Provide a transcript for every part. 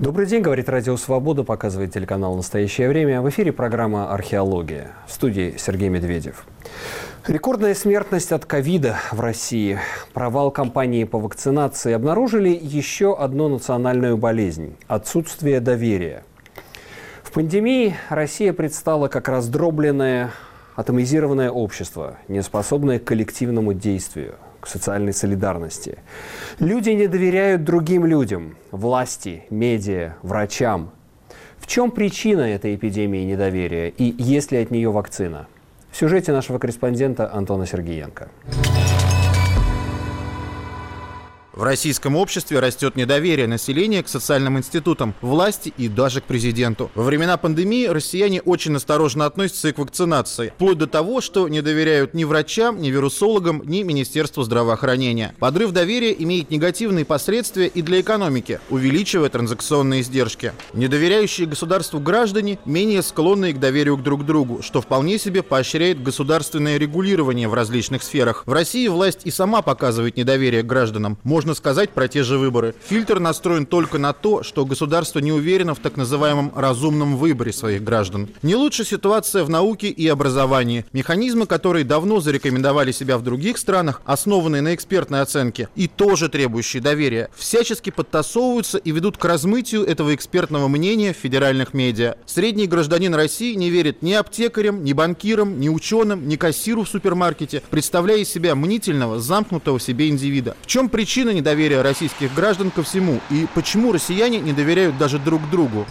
Добрый день, говорит Радио Свобода, показывает телеканал «Настоящее время». В эфире программа «Археология». В студии Сергей Медведев. Рекордная смертность от ковида в России. Провал кампании по вакцинации. Обнаружили еще одну национальную болезнь – отсутствие доверия. В пандемии Россия предстала как раздробленное, атомизированное общество, неспособное к коллективному действию, к социальной солидарности. Люди не доверяют другим людям, власти, медиа, врачам. В чем причина этой эпидемии недоверия и есть ли от нее вакцина? В сюжете нашего корреспондента Антона Сергеенко. В российском обществе растет недоверие населения к социальным институтам, власти и даже к президенту. Во времена пандемии россияне очень осторожно относятся и к вакцинации, вплоть до того, что не доверяют ни врачам, ни вирусологам, ни Министерству здравоохранения. Подрыв доверия имеет негативные последствия и для экономики, увеличивая транзакционные издержки. Недоверяющие государству граждане менее склонны к доверию друг к другу, что вполне себе поощряет государственное регулирование в различных сферах. В России власть и сама показывает недоверие к гражданам. Можно сказать про те же выборы. Фильтр настроен только на то, что государство не уверено в так называемом разумном выборе своих граждан. Не лучше ситуация в науке и образовании. Механизмы, которые давно зарекомендовали себя в других странах, основанные на экспертной оценке и тоже требующие доверия, всячески подтасовываются и ведут к размытию этого экспертного мнения в федеральных медиа. Средний гражданин России не верит ни аптекарям, ни банкирам, ни ученым, ни кассиру в супермаркете, представляя из себя мнительного, замкнутого в себе индивида. В чем причина недоверия российских граждан ко всему и почему россияне не доверяют даже друг другу?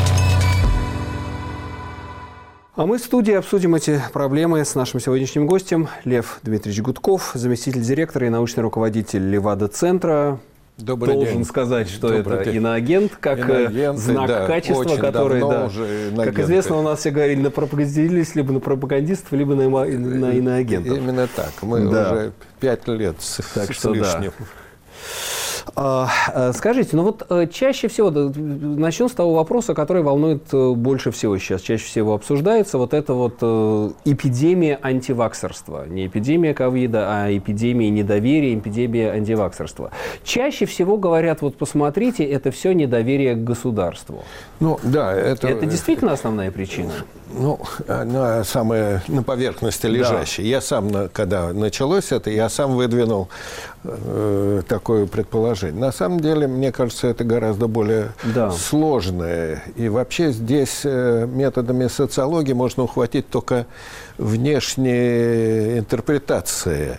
А мы в студии обсудим эти проблемы с нашим сегодняшним гостем Лев Дмитриевич Гудков, заместитель директора и научный руководитель Левада-центра. Добрый Должен день. сказать, что Добрый это день. иноагент, как знак да, качества, который, да, как известно, у нас все говорили, пропагандились либо на пропагандистов, либо на иноагентов. Именно так. Мы уже 5 лет с лишним. Скажите, ну вот чаще всего, начнем с того вопроса, который волнует больше всего сейчас, чаще всего обсуждается, вот это вот эпидемия антиваксерства. Не эпидемия ковида, а эпидемия недоверия, эпидемия антиваксерства. Чаще всего говорят, вот посмотрите, это все недоверие к государству. Ну, да, это действительно основная причина? Ну, она самая на поверхности лежащая. Да. Я сам, когда началось это, я сам выдвинул такое предположение. На самом деле, мне кажется, это гораздо более сложное. И вообще здесь методами социологии можно ухватить только внешние интерпретации.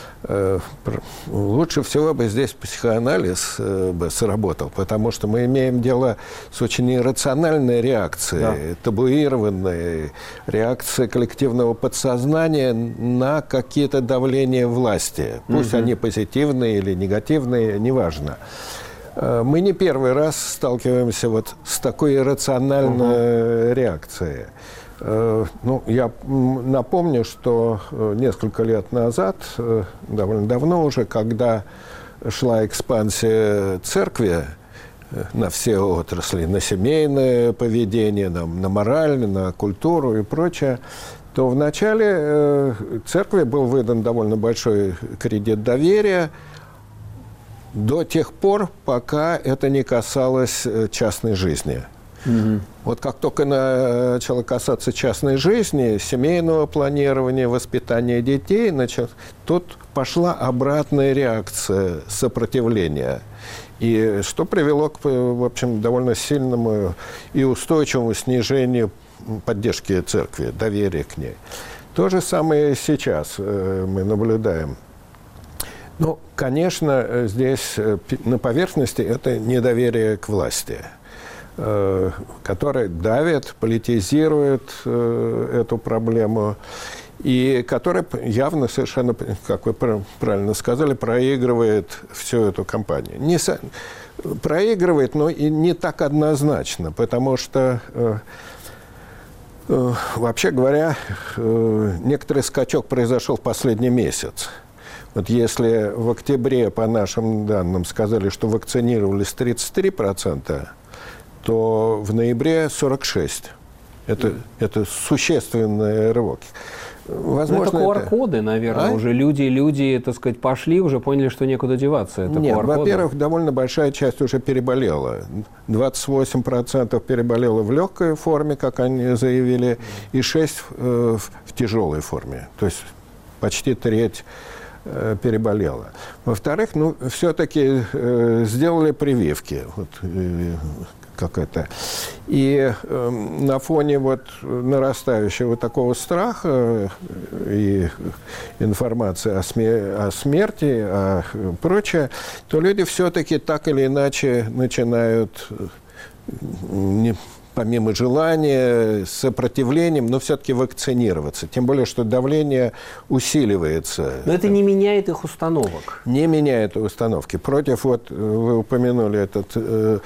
Лучше всего бы здесь психоанализ бы сработал, потому что мы имеем дело с очень иррациональной реакцией, табуированной реакцией коллективного подсознания на какие-то давления власти. Пусть они позитивные или негативные, неважно. Мы не первый раз сталкиваемся вот с такой иррациональной реакцией. Ну, я напомню, что несколько лет назад, довольно давно уже, когда шла экспансия церкви на все отрасли, на семейное поведение, на мораль, на культуру и прочее, то вначале церкви был выдан довольно большой кредит доверия до тех пор, пока это не касалось частной жизни. Вот как только начало касаться частной жизни, семейного планирования, воспитания детей, тут пошла обратная реакция сопротивления. И что привело к, в общем, довольно сильному и устойчивому снижению поддержки церкви, доверия к ней. То же самое сейчас мы наблюдаем. Ну, конечно, здесь на поверхности это недоверие к власти, который давит, политизирует эту проблему и который явно совершенно, как вы правильно сказали, проигрывает всю эту кампанию. Проигрывает, но и не так однозначно, потому что, вообще говоря, некоторый скачок произошел в последний месяц. Вот если в октябре, по нашим данным, сказали, что вакцинировались 33%, то в ноябре 46%. Это существенный рывок. Возможно, это QR-коды, наверное. Уже люди, так сказать, пошли, уже поняли, что некуда деваться. Это Нет, QR-коды. во-первых, довольно большая часть уже переболела. 28% переболело в легкой форме, как они заявили, и 6% в тяжелой форме. То есть почти треть переболела. Во-вторых, все-таки сделали прививки. Как это. И на фоне нарастающего такого страха и информации о смерти, прочее, то люди все-таки так или иначе начинают, помимо желания, с сопротивлением, но все-таки вакцинироваться. Тем более, что давление усиливается. Но это не меняет их установок. Не меняет установки. Против, вы упомянули этот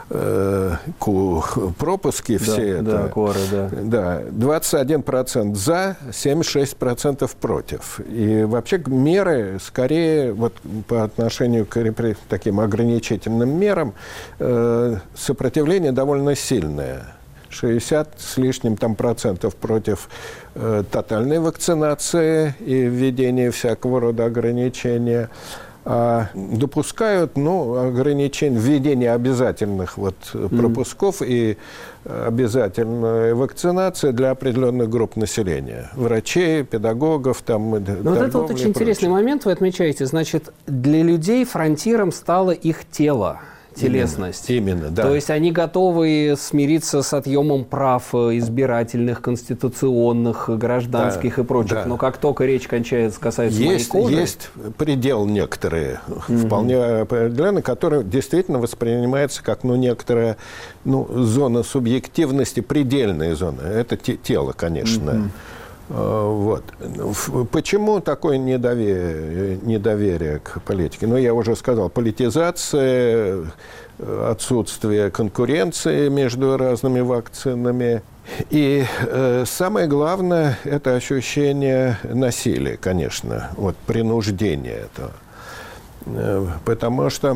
пропуски все. Да, коры, да. Да, 21% за, 76% против. И вообще меры, скорее, по отношению к таким ограничительным мерам, сопротивление довольно сильное. 60 с лишним процентов против тотальной вакцинации и введения всякого рода ограничения. Допускают введение обязательных пропусков и обязательная вакцинация для определенных групп населения. Врачей, педагогов, это очень интересный момент вы отмечаете. Значит, для людей фронтиром стало их тело. Телесность. Именно, да. То есть они готовы смириться с отъемом прав избирательных, конституционных, гражданских и прочих. Да. Но как только речь касается моей кожи... Есть предел некоторые, вполне определенный, который действительно воспринимается как некоторая зона субъективности, предельная зона. Это тело, конечно. Почему такое недоверие к политике? Я уже сказал, политизация, отсутствие конкуренции между разными вакцинами. И самое главное – это ощущение насилия, конечно, принуждение этого. Потому что,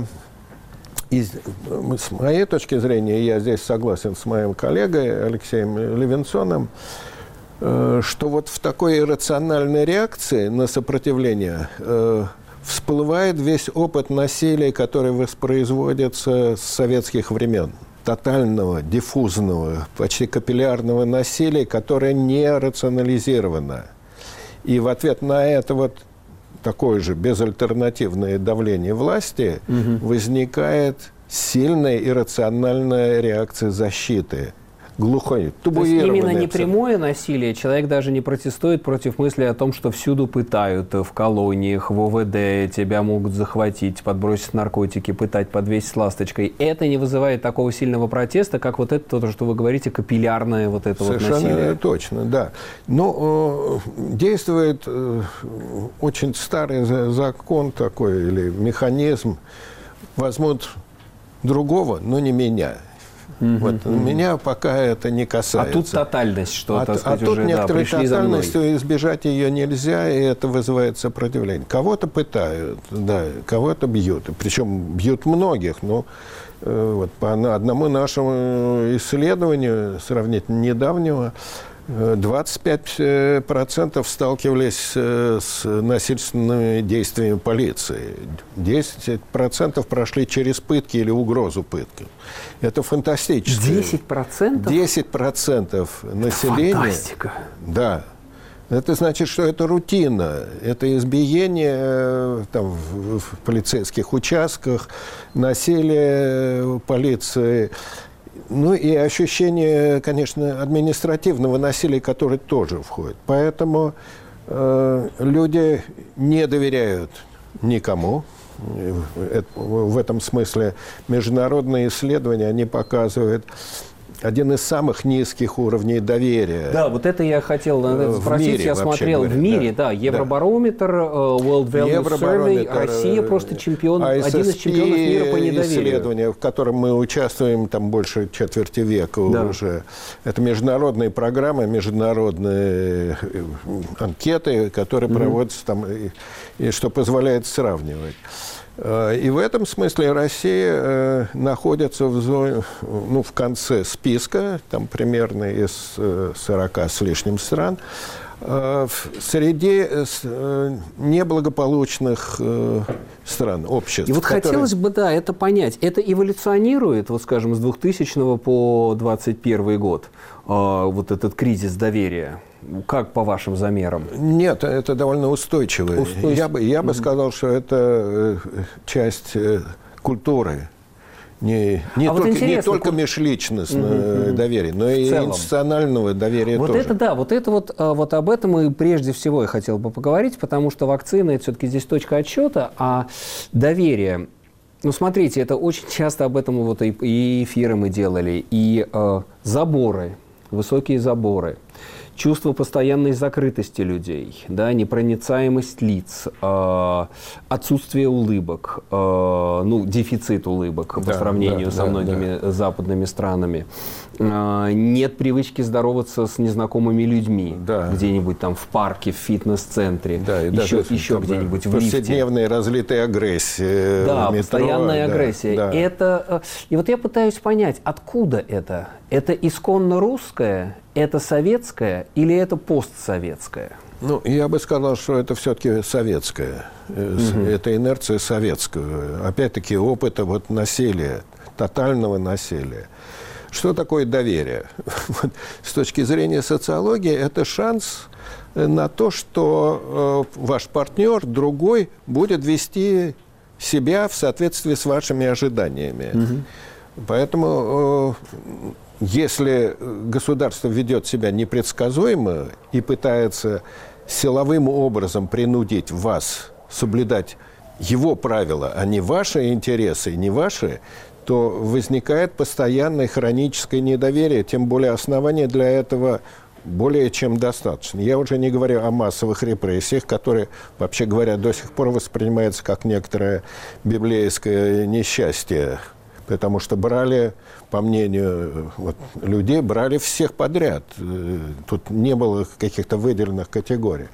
с моей точки зрения, я здесь согласен с моим коллегой Алексеем Левинсоном, что в такой иррациональной реакции на сопротивление всплывает весь опыт насилия, который воспроизводится с советских времен. Тотального, диффузного, почти капиллярного насилия, которое не рационализировано. И в ответ на это такое же безальтернативное давление власти возникает сильная иррациональная реакция защиты. Глухой, табуированный. То есть именно непрямое насилие. Человек даже не протестует против мысли о том, что всюду пытают, в колониях, в ОВД, тебя могут захватить, подбросить наркотики, пытать, подвесить ласточкой. Это не вызывает такого сильного протеста, как это, то, что вы говорите, капиллярное это насилие. Совершенно точно, да. Но действует очень старый закон такой, или механизм. Возьмут другого, но не меня. Меня пока это не касается. А тут тотальность, что, так сказать, тут уже некоторая пришли тотальность, за мной. избежать ее нельзя, и это вызывает сопротивление. Кого-то пытают, кого-то бьют. Причем бьют многих, но по одному нашему исследованию, сравнительно недавнего, 25% сталкивались с насильственными действиями полиции. 10% прошли через пытки или угрозу пытки. Это фантастически. 10%? 10% населения. Фантастика. Да. Это значит, что это рутина. Это избиение в полицейских участках, насилие полиции. И ощущение, конечно, административного насилия, которое тоже входит. Поэтому люди не доверяют никому. В этом смысле международные исследования, они показывают один из самых низких уровней доверия. Да, это я хотел спросить. Мире, я смотрел в мире, Евробарометр, World Value Survey, Россия просто чемпион, один из чемпионов мира по недоверию. Исследование, в котором мы участвуем больше четверти века уже. Это международные программы, международные анкеты, которые проводятся и что позволяет сравнивать. И в этом смысле Россия находится в зоне, в конце списка, примерно из 40 с лишним стран. среди неблагополучных стран, обществ. И вот хотелось бы, да, это понять. Это эволюционирует, вот скажем, с 2000 по 2021 год, вот этот кризис доверия? Как по вашим замерам? Нет, это довольно устойчиво. Я бы сказал, что это часть культуры. Не только межличностного доверия, но и институционального доверия вот тоже. Это да, вот об этом и прежде всего я хотел бы поговорить, потому что вакцина – это все-таки здесь точка отсчета, а доверие… Ну, смотрите, это очень часто об этом вот и эфиры мы делали, и заборы, высокие заборы, чувство постоянной закрытости людей, да, непроницаемость лиц, отсутствие улыбок, дефицит улыбок по сравнению со многими западными странами. Нет привычки здороваться с незнакомыми людьми где-нибудь там в парке, в фитнес-центре, еще где-нибудь в лифте. Повседневная разлитая агрессия. Да, в метро, постоянная агрессия. Да. И вот я пытаюсь понять, откуда это? Это исконно русское, это советское или это постсоветское? Ну, я бы сказал, что это все-таки советское. Это инерция советского. Опять-таки, опыта вот насилия, тотального насилия. Что такое доверие? С точки зрения социологии, это шанс на то, что ваш партнер, другой, будет вести себя в соответствии с вашими ожиданиями. Поэтому, если государство ведет себя непредсказуемо и пытается силовым образом принудить вас соблюдать его правила, а не ваши интересы, не ваши, то возникает постоянное хроническое недоверие, тем более основания для этого более чем достаточно. Я уже не говорю о массовых репрессиях, которые, вообще говоря, до сих пор воспринимаются как некоторое библейское несчастье, потому что брали, по мнению людей, брали всех подряд. Тут не было каких-то выделенных категорий.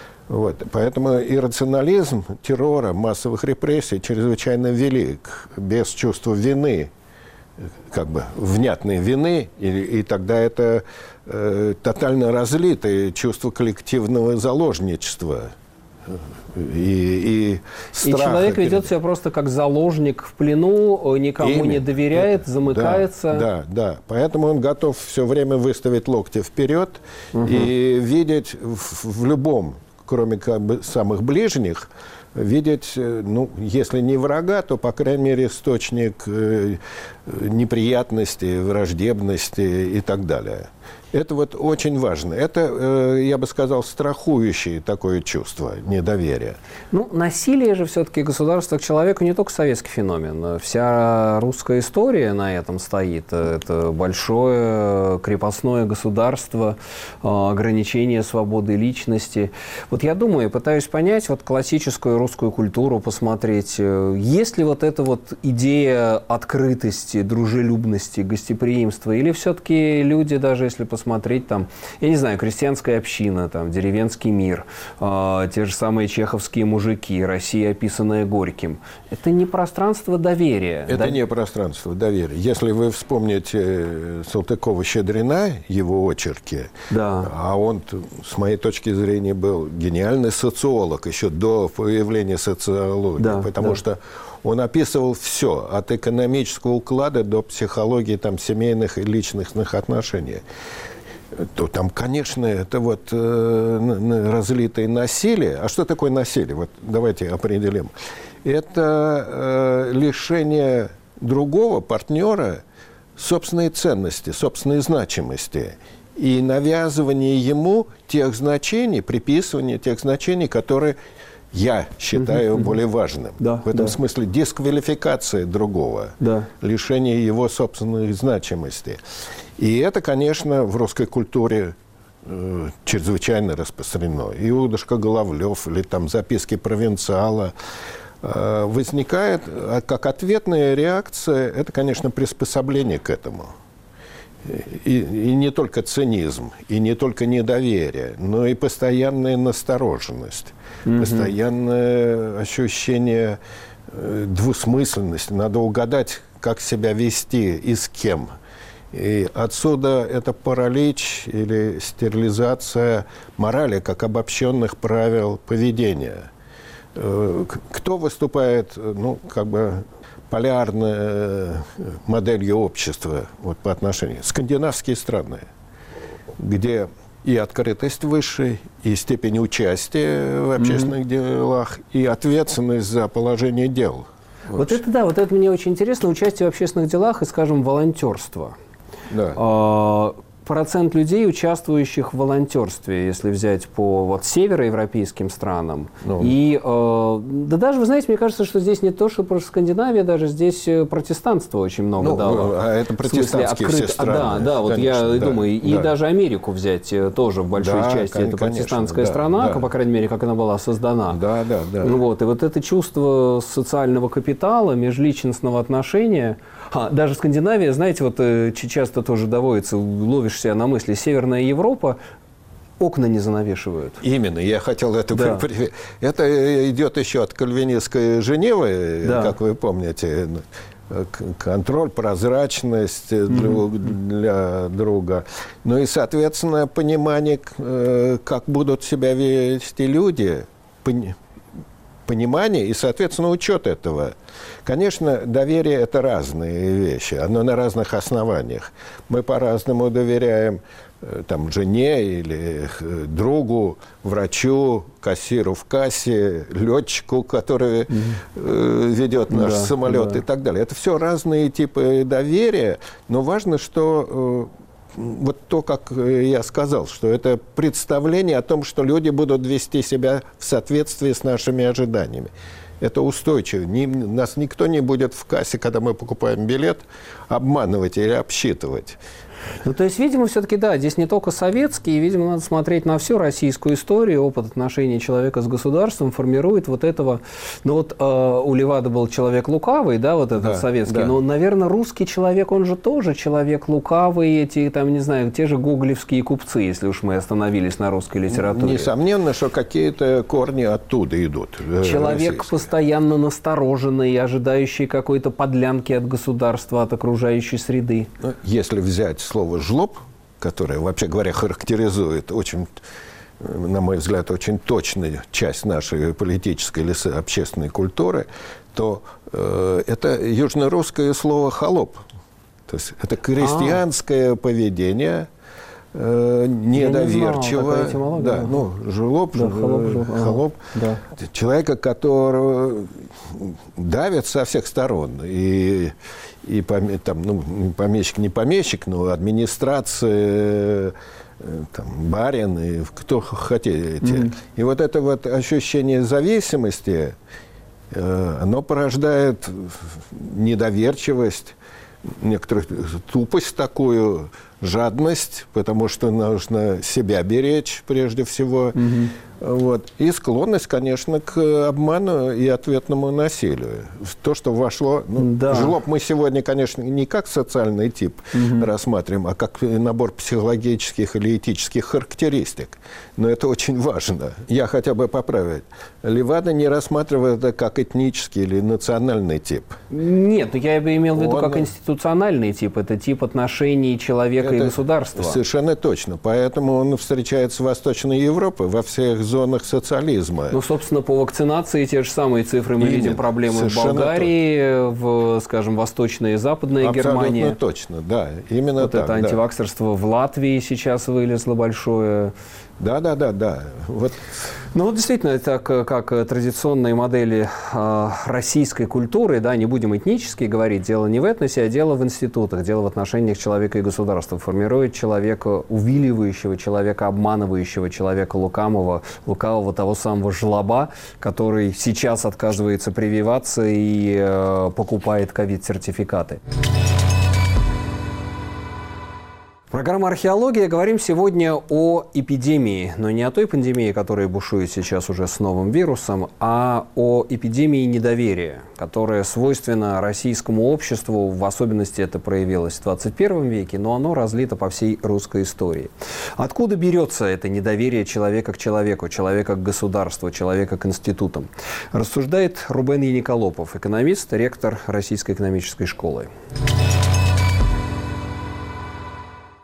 Поэтому иррационализм террора, массовых репрессий чрезвычайно велик. Без чувства вины, как бы внятной вины, и тогда это тотально разлитое чувство коллективного заложничества. И человек ведет себя просто как заложник в плену, никому не доверяет, замыкается. Да. Поэтому он готов все время выставить локти вперед и видеть в любом, кроме самых ближних, видеть, если не врага, то, по крайней мере, источник неприятностей, враждебности и так далее. Это очень важно. Это, я бы сказал, страхующее такое чувство недоверия. Насилие же все-таки государства к человеку не только советский феномен. Вся русская история на этом стоит. Это большое крепостное государство, ограничение свободы личности. Вот я думаю, пытаюсь понять, классическую русскую культуру посмотреть. Есть ли эта идея открытости, дружелюбности, гостеприимства? Или все-таки люди, даже если посмотреть я не знаю, крестьянская община, деревенский мир, те же самые чеховские мужики, Россия, описанная Горьким. Это не пространство доверия. Это не пространство доверия. Если вы вспомните Салтыкова-Щедрина, его очерки, а он, с моей точки зрения, был гениальный социолог еще до появления социологии, потому что он описывал все, от экономического уклада до психологии семейных и личностных отношений. То там, конечно, это разлитое насилие. А что такое насилие? Давайте определим. Это лишение другого партнера собственной ценности, собственной значимости и навязывание ему тех значений, приписывание тех значений, которые я считаю более важным. В этом смысле дисквалификация другого, лишение его собственной значимости. И это, конечно, в русской культуре чрезвычайно распространено. Иудушка Головлев или записки провинциала возникает как ответная реакция. Это, конечно, приспособление к этому. И не только цинизм, и не только недоверие, но и постоянная настороженность, постоянное ощущение двусмысленности. Надо угадать, как себя вести и с кем. И отсюда это паралич или стерилизация морали как обобщенных правил поведения. Кто выступает, полярной моделью общества по отношению? Скандинавские страны, где и открытость выше, и степень участия в общественных делах, и ответственность за положение дел. Вот это мне очень интересно, участие в общественных делах и, скажем, волонтерство. Да. Процент людей, участвующих в волонтерстве, если взять по североевропейским странам. Даже, вы знаете, мне кажется, что здесь не то, что про Скандинавия, даже здесь протестантство очень много дало. А это протестантские все страны. Я думаю, и даже Америку взять тоже в большой части. Это протестантская страна, по крайней мере, как она была создана. И вот это чувство социального капитала, межличностного отношения. Даже Скандинавия, знаете, часто тоже доводится, ловишь себя на мысли, Северная Европа, окна не занавешивают. Именно, я хотел это привести. Это идет еще от кальвинистской Женевы, как вы помните. Контроль, прозрачность для друга. И, соответственно, понимание, как будут себя вести люди, понимание и, соответственно, учет этого. Конечно, доверие – это разные вещи, оно на разных основаниях. Мы по-разному доверяем жене или другу, врачу, кассиру в кассе, летчику, который ведет наш самолет и так далее. Это все разные типы доверия, но важно, что как я сказал, что это представление о том, что люди будут вести себя в соответствии с нашими ожиданиями. Это устойчиво. Нас никто не будет в кассе, когда мы покупаем билет, обманывать или обсчитывать. То есть, видимо, все-таки, здесь не только советские, видимо, надо смотреть на всю российскую историю, опыт отношений человека с государством формирует этого. У Левада был человек лукавый, этот советский, но, наверное, русский человек, он же тоже человек лукавый, те же гоголевские купцы, если уж мы остановились на русской литературе. Несомненно, что какие-то корни оттуда идут. Человек постоянно настороженный, ожидающий какой-то подлянки от государства, от окружающей среды. Если взять слово «жлоб», которое, вообще говоря, характеризует очень, на мой взгляд, очень точную часть нашей политической или общественной культуры, то это южнорусское слово «холоп». То есть это крестьянское поведение, недоверчиво. Жлоб, холоп. Человека, которого давят со всех сторон. И помещик, не помещик, но администрация, барин, и кто хотите. И это ощущение зависимости, оно порождает недоверчивость, некоторую тупость такую, жадность, потому что нужно себя беречь прежде всего. И склонность, конечно, к обману и ответному насилию. То, что вошло... Жлоб мы сегодня, конечно, не как социальный тип рассматриваем, а как набор психологических или этических характеристик. Но это очень важно. Я хотя бы поправить. Левада не рассматривает это как этнический или национальный тип. Нет, я бы имел в виду как институциональный тип. Это тип отношений человека и государства. Совершенно точно. Поэтому он встречается в Восточной Европе, во всех зонах социализма. Собственно, по вакцинации те же самые цифры мы видим, проблемы совершенно в Болгарии, в, скажем, Восточной и Западной Германии. Абсолютно точно, да. Именно так. Это антиваксерство в Латвии сейчас вылезло большое. Да. Действительно, это как традиционные модели российской культуры, не будем этнически говорить, дело не в этносе, а дело в институтах, дело в отношениях человека и государства. Формирует человека увиливающего, человека обманывающего, человека лукавого, того самого жлоба, который сейчас отказывается прививаться и покупает ковид-сертификаты. Программа «Археология». Говорим сегодня о эпидемии, но не о той пандемии, которая бушует сейчас уже с новым вирусом, а о эпидемии недоверия, которая свойственна российскому обществу, в особенности это проявилось в 21 веке, но оно разлито по всей русской истории. Откуда берется это недоверие человека к человеку, человека к государству, человека к институтам? Рассуждает Рубен Яниколопов, экономист, ректор Российской экономической школы.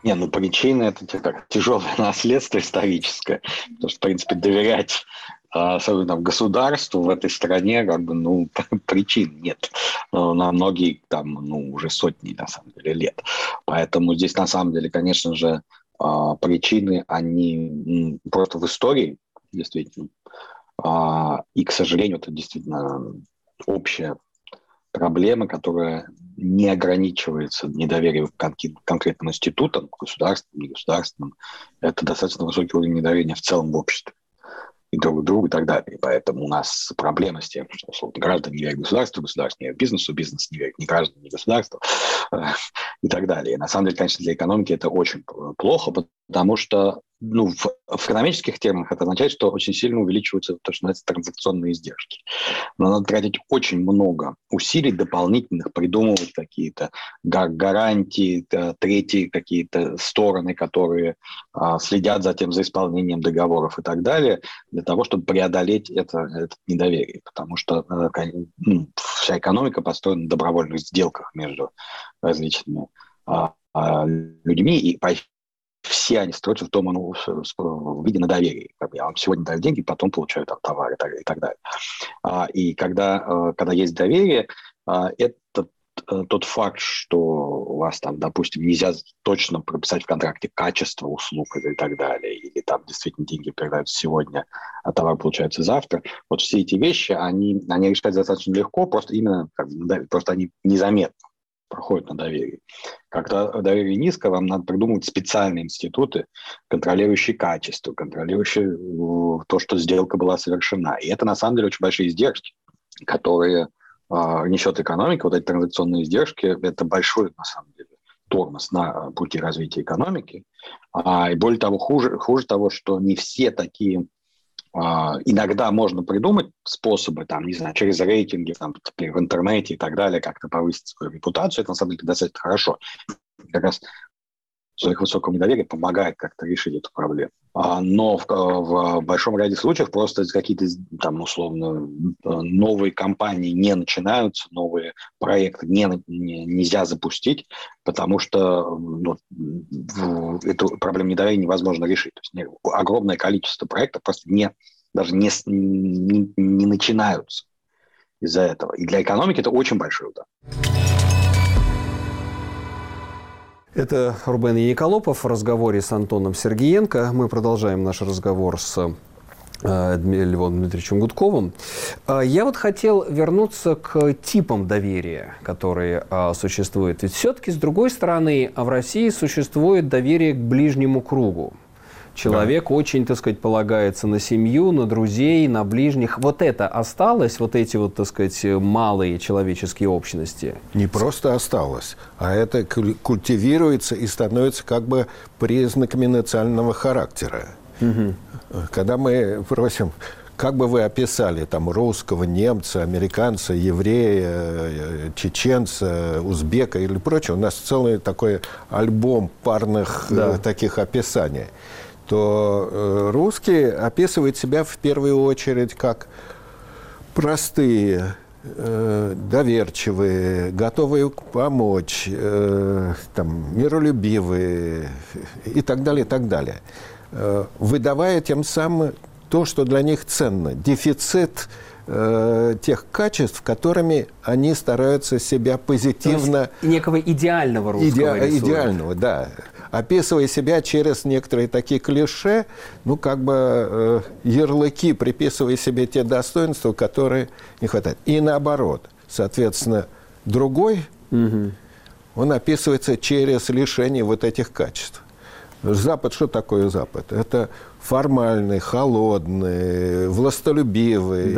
Не, ну причины это как тяжелое наследство историческое, потому что, в принципе, доверять особенно государству в этой стране, причин нет на многие уже сотни, на самом деле, лет. Поэтому здесь, на самом деле, конечно же, причины, они просто в истории, действительно. И, к сожалению, это действительно общая проблема, которая не ограничивается недоверием к конкретным институтам, государственным, негосударственным. Это достаточно высокий уровень недоверия в целом в обществе. И друг к другу и так далее. И поэтому у нас проблема с тем, что, условно, граждане не верят государству, государство не верит бизнесу, бизнес не верит ни гражданам, ни государству и так далее. И на самом деле, конечно, для экономики это очень плохо, потому что в экономических терминах это означает, что очень сильно увеличиваются то, что называется транзакционные издержки. Но надо тратить очень много усилий дополнительных, придумывать какие-то гарантии, третьи какие-то стороны, которые следят за исполнением договоров и так далее, для того, чтобы преодолеть это недоверие. Потому что вся экономика построена на добровольных сделках между различными людьми, и все они строятся в виде на доверии. Я вам сегодня даю деньги, потом получаю товары и так далее. И когда есть доверие, это тот факт, что у вас допустим, нельзя точно прописать в контракте качество услуг и так далее, или там действительно деньги передаются сегодня, а товар получается завтра. Вот все эти вещи, они решать достаточно легко, просто просто они незаметны проходят на доверии. Когда доверие низко, вам надо придумывать специальные институты, контролирующие качество, контролирующие то, что сделка была совершена. И это, на самом деле, очень большие издержки, которые несет экономика. Вот эти транзакционные издержки – это большой, на самом деле, тормоз на пути развития экономики. И более того, хуже того, что не все такие... Иногда можно придумать способы, через рейтинги, в интернете и так далее, как-то повысить свою репутацию. Это, на самом деле, достаточно хорошо. Как раз человек высокого недоверия помогает как-то решить эту проблему. Но в большом ряде случаев просто какие-то, условно, новые компании не начинаются, новые проекты нельзя запустить, потому что эту проблему недоверия невозможно решить. То есть огромное количество проектов просто даже не начинаются из-за этого. И для экономики это очень большой удар. Это Рубен Яниколопов в разговоре с Антоном Сергеенко. Мы продолжаем наш разговор с Львом Дмитриевичем Гудковым. Я хотел вернуться к типам доверия, которые существуют. Ведь все-таки, с другой стороны, в России существует доверие к ближнему кругу. Человек очень, полагается на семью, на друзей, на ближних. Вот это осталось, вот эти малые человеческие общности? Не просто осталось, а это культивируется и становится признаками национального характера. Угу. Когда мы просим, как бы вы описали русского, немца, американца, еврея, чеченца, узбека или прочее, у нас целый такой альбом парных таких описаний, то русские описывают себя в первую очередь как простые, доверчивые, готовые помочь, миролюбивые и так далее, и так далее. Выдавая тем самым то, что для них ценно. Дефицит тех качеств, которыми они стараются себя позитивно... То есть некого идеального русского рисуют. Идеального, да. Описывая себя через некоторые такие клише, ярлыки, приписывая себе те достоинства, которые не хватает. И наоборот. Соответственно, другой, он описывается через лишение вот этих качеств. Запад, что такое Запад? Это формальный, холодный, властолюбивый,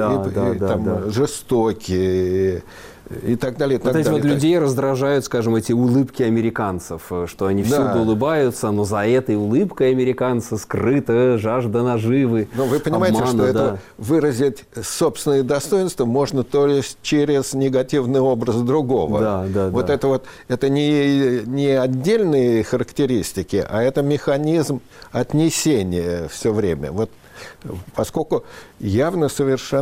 жестокий и так далее. Людей раздражают, эти улыбки американцев, что они всюду улыбаются, но за этой улыбкой американца скрыта жажда наживы. Но вы понимаете, обмана, что это выразить собственные достоинства можно только через негативный образ другого. Это не отдельные характеристики, а это механизм отнесения все время. Поскольку явно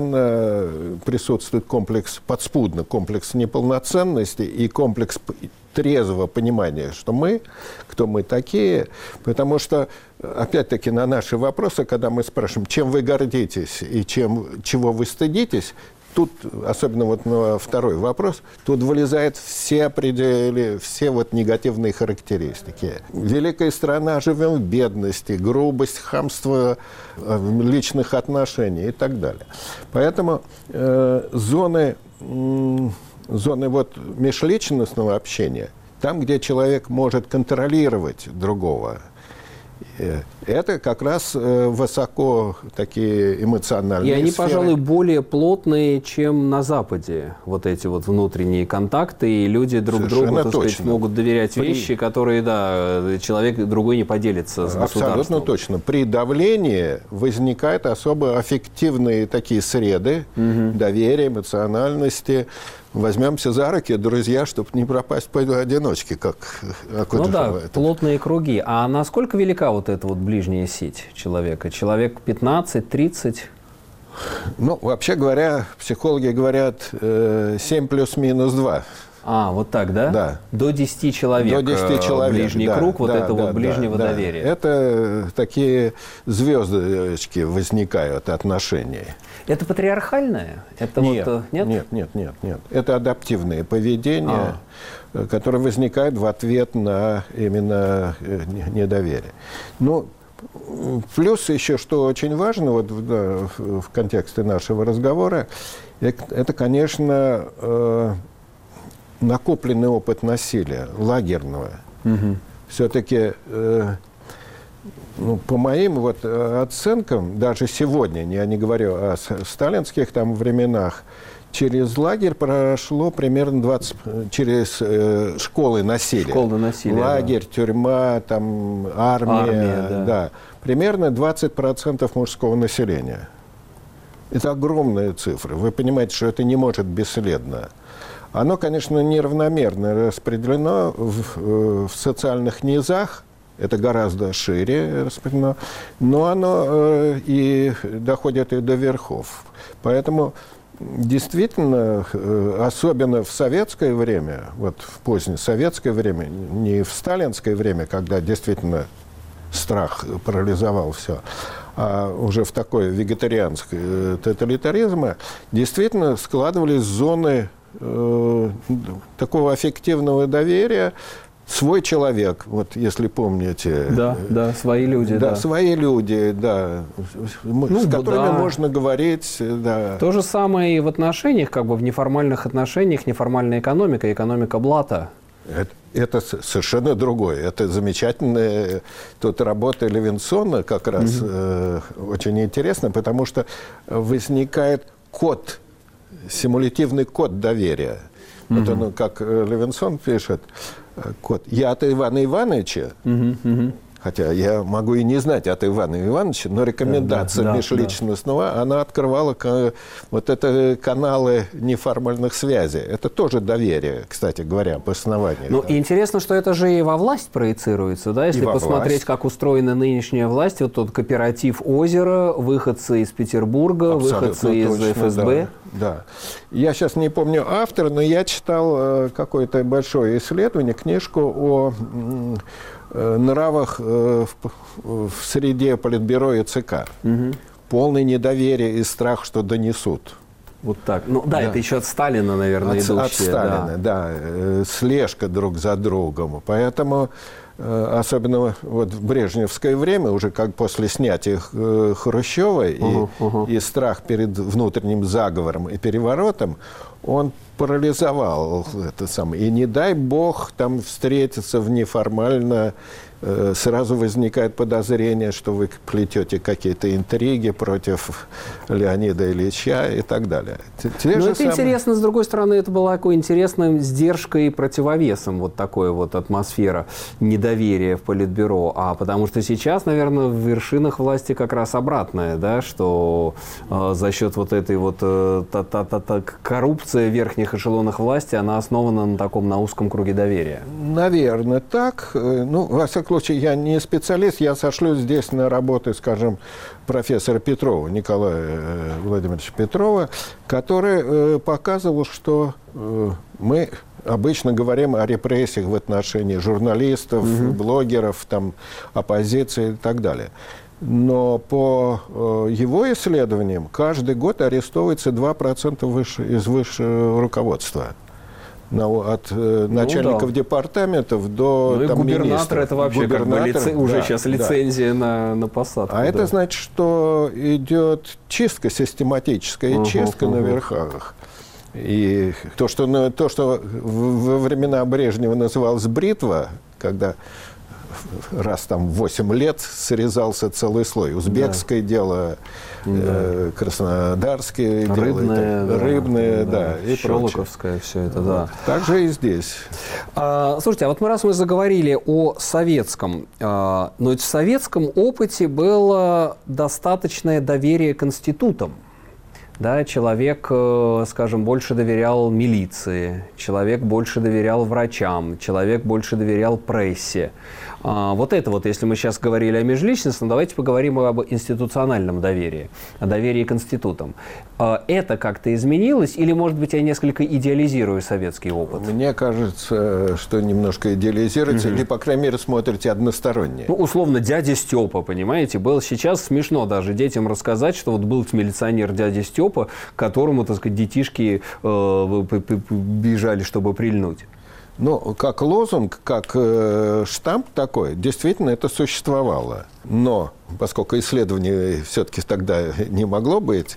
совершенно присутствует подспудно комплекс неполноценности и комплекс трезвого понимания, что кто мы такие, потому что, опять-таки, на наши вопросы, когда мы спрашиваем, чем вы гордитесь и чего вы стыдитесь, тут, особенно вот на второй вопрос, тут вылезают все пределы, все вот негативные характеристики. Великая страна, живем в бедности, грубость, хамство личных отношений и так далее. Поэтому зоны вот межличностного общения, там, где человек может контролировать другого, это как раз высоко такие эмоциональные сферы. И они, сферы. пожалуй, более плотные, чем на Западе, вот эти вот внутренние контакты, и люди друг другу, так сказать, могут доверять вещи, которые, да, человек другой не поделится с государством. Абсолютно точно. При давлении возникают особо аффективные такие среды доверия, эмоциональности. Возьмемся за руки, друзья, чтобы не пропасть по одиночке, как ну да, плотные круги. А насколько велика вот эта вот ближняя сеть человека? Человек 15-30? Ну, вообще говоря, психологи говорят 7 плюс-минус 2. А, вот так, да? Да. До 10 человек. До 10 человек. Ближний круг вот этого ближнего доверия. Это такие звездочки возникают отношений. Это патриархальное? Это нет, вот, нет? Нет. Это адаптивное поведение, которое возникает в ответ на именно недоверие. Ну, плюс еще, что очень важно вот, в контексте нашего разговора, это, конечно, накопленный опыт насилия, лагерного. Все-таки, по моим вот оценкам, даже сегодня, я не говорю о сталинских там временах, через лагерь прошло примерно 20, через школы насилия. Лагерь, да. Тюрьма, там, армия, да. Примерно 20% мужского населения. Это огромные цифры. Вы понимаете, что это не может бесследно. Оно, конечно, неравномерно распределено в социальных низах, это гораздо шире распределено, но оно и доходит и до верхов. Поэтому действительно, особенно в советское время, вот в позднее советское время, не в сталинское время, когда действительно страх парализовал все, а уже в такой вегетарианский тоталитаризм, действительно складывались зоны такого аффективного доверия. Свой человек, вот если помните. Да, свои люди. Да, свои люди, да, с которыми можно говорить. Да. То же самое и в отношениях, как бы в неформальных отношениях, неформальная экономика, экономика блата. Это совершенно другое. Это замечательная тут работа Левинсона как раз очень интересно, потому что возникает код, симулятивный код доверия. Вот он, как Левинсон пишет, код «Я от Ивана Ивановича», хотя я могу и не знать от Ивана Ивановича, но рекомендация межличностного, она открывала вот это каналы неформальных связей. Это тоже доверие, кстати говоря, по основанию. Ну, и интересно, что это же и во власть проецируется, да? Если посмотреть, как устроена нынешняя власть, вот тот кооператив «Озеро», выходцы из Петербурга, выходцы из ФСБ. Да. Я сейчас не помню автора, но я читал какое-то большое исследование, книжку о нравах в среде Политбюро и ЦК. Полное недоверие и страх, что донесут. Вот так. Ну да, это еще от Сталина, наверное, идущее. От Сталина, да. Слежка друг за другом. Поэтому, особенно вот в брежневское время, уже как после снятия Хрущева и страх перед внутренним заговором и переворотом, он парализовал это самое. И не дай бог там встретиться в неформально, сразу возникает подозрение, что вы плетете какие-то интриги против Леонида Ильича и так далее. Но это интересно, с другой стороны, это была такой интересной сдержкой и противовесом вот такой вот атмосфера недоверия в Политбюро. А потому что сейчас, наверное, в вершинах власти как раз обратное, да, что за счет вот этой вот коррупции в верхних эшелонах власти, она основана на таком, на узком круге доверия. Наверное, так. Ну, во всяком случае, я не специалист, я сошлюсь здесь на работы, скажем, профессора Петрова, Николая Владимировича Петрова, который показывал, что мы обычно говорим о репрессиях в отношении журналистов, блогеров, там, оппозиции и так далее. Но по его исследованиям каждый год арестовывается 2% из высшего руководства. От начальников департаментов до там, губернатор министров. Это вообще уже сейчас лицензия на посадку. А это значит, что идет чистка систематическая, чистка на верхах. И то, что во времена Брежнева называлось бритва, когда раз там в 8 лет срезался целый слой. Узбекское дело, краснодарское дело, рыбное, и Щелоковское, все это, да. Так же и здесь. Слушайте, а вот раз мы заговорили о советском, но ведь в советском опыте было достаточное доверие к институтам. Да, человек, скажем, больше доверял милиции, человек больше доверял врачам, человек больше доверял прессе. Вот это вот, если мы сейчас говорили о межличностном, давайте поговорим об институциональном доверии, о доверии к институтам. Это как-то изменилось или, может быть, я несколько идеализирую советский опыт? Мне кажется, что немножко идеализируете, или, по крайней мере, смотрите односторонне. Ну, условно, дядя Степа, понимаете, был сейчас смешно даже детям рассказать, что вот был милиционер дядя Степа, к которому, так сказать, детишки бежали, чтобы прильнуть. Ну, как лозунг, как штамп такой, действительно это существовало. Но, поскольку исследований все-таки тогда не могло быть,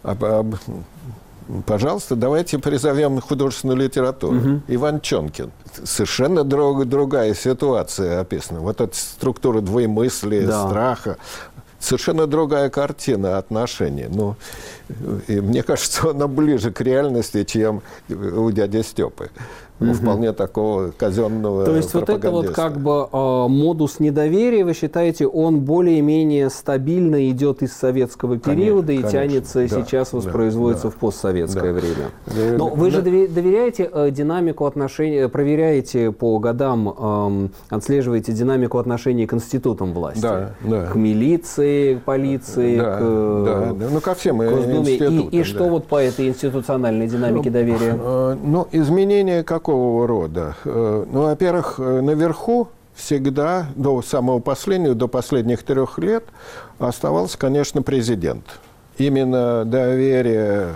пожалуйста, давайте призовем художественную литературу. Иван Чонкин. Совершенно другая ситуация описана. Вот эта структура двоемыслия, страха. Совершенно другая картина отношений. Ну, и мне кажется, она ближе к реальности, чем у дяди Степы. Вполне такого казенного пропагандиста. То есть вот это вот как бы модус недоверия, вы считаете, он более-менее стабильно идет из советского периода и тянется сейчас, воспроизводится в постсоветское время. Но вы же доверяете динамику отношений, проверяете по годам, отслеживаете динамику отношений к институтам власти? К милиции, к полиции, ну, ко всем институтам. И что вот по этой институциональной динамике доверия? Ну, изменения какого рода? Ну, во-первых, наверху всегда, до самого последнего, до последних 3 лет, оставался, конечно, президент. Именно доверие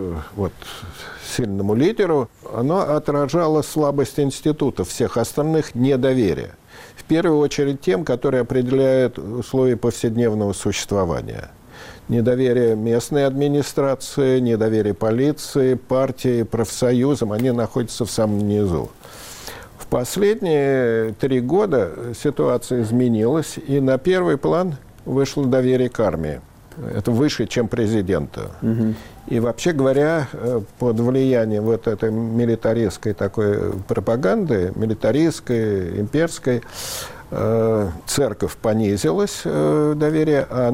сильному лидеру, оно отражало слабость института, всех остальных недоверие. В первую очередь тем, которые определяют условия повседневного существования. Недоверие местной администрации, недоверие полиции, партии, профсоюзам, они находятся в самом низу. В последние 3 года ситуация изменилась, и на первый план вышло доверие к армии. Это выше, чем президенту. И вообще говоря, под влиянием вот этой милитаристской такой пропаганды, милитаристской, имперской, церковь понизилась, доверие, а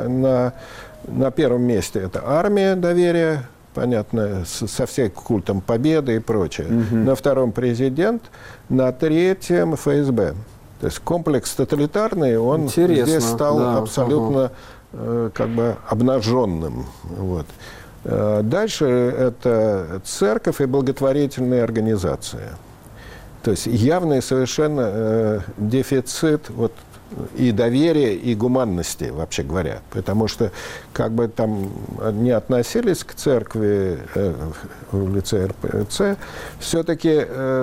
на первом месте это армия, доверие, понятно, со всей культом победы и прочее. На втором президент, на третьем ФСБ. То есть комплекс тоталитарный, он здесь стал абсолютно как бы обнаженным. Вот. Дальше это церковь и благотворительные организации. То есть явный совершенно дефицит и доверия, и гуманности, вообще говоря. Потому что, как бы там не относились к церкви в лице РПЦ, все-таки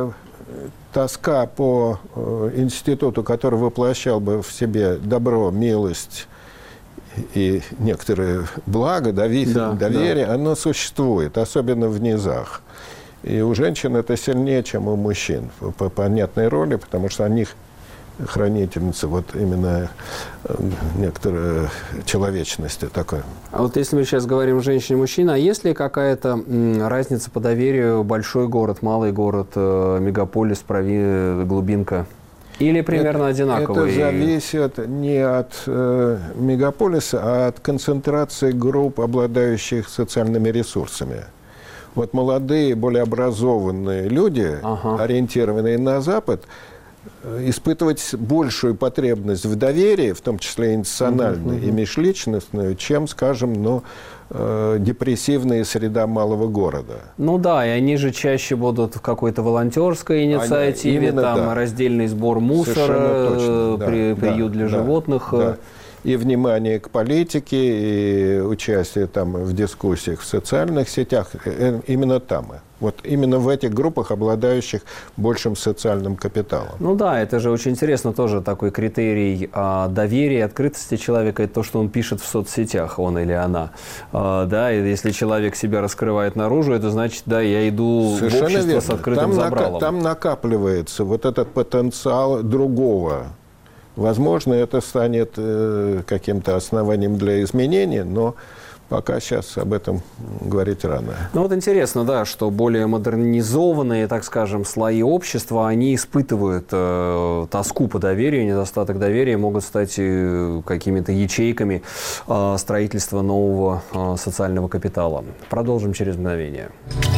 тоска по институту, который воплощал бы в себе добро, милость и некоторые блага, доверие, оно существует, особенно в низах. И у женщин это сильнее, чем у мужчин, по понятной роли, потому что они хранительницы вот именно некоторой человечности такой. А вот если мы сейчас говорим женщина и мужчина, а есть ли какая-то разница по доверию большой город, малый город, мегаполис, глубинка? Или примерно одинаковые? Это зависит не от мегаполиса, а от концентрации групп, обладающих социальными ресурсами. Вот молодые, более образованные люди, ориентированные на Запад, испытывать большую потребность в доверии, в том числе институциональной и межличностную, чем, скажем, депрессивная среда малого города. Ну да, и они же чаще будут в какой-то волонтерской инициативе, раздельный сбор мусора, приют для животных. Да. И внимание к политике, и участие там в дискуссиях в социальных сетях, именно там. Вот именно в этих группах, обладающих большим социальным капиталом. Ну да, это же очень интересно, тоже такой критерий доверия и открытости человека, это то, что он пишет в соцсетях, он или она. Да, и если человек себя раскрывает наружу, это значит, да, я иду в общество с открытым забралом. Там накапливается вот этот потенциал другого. Возможно, это станет каким-то основанием для изменений, но пока сейчас об этом говорить рано. Ну вот интересно, да, что более модернизованные, так скажем, слои общества, они испытывают тоску по доверию, недостаток доверия, могут стать какими-то ячейками строительства нового социального капитала. Продолжим через мгновение.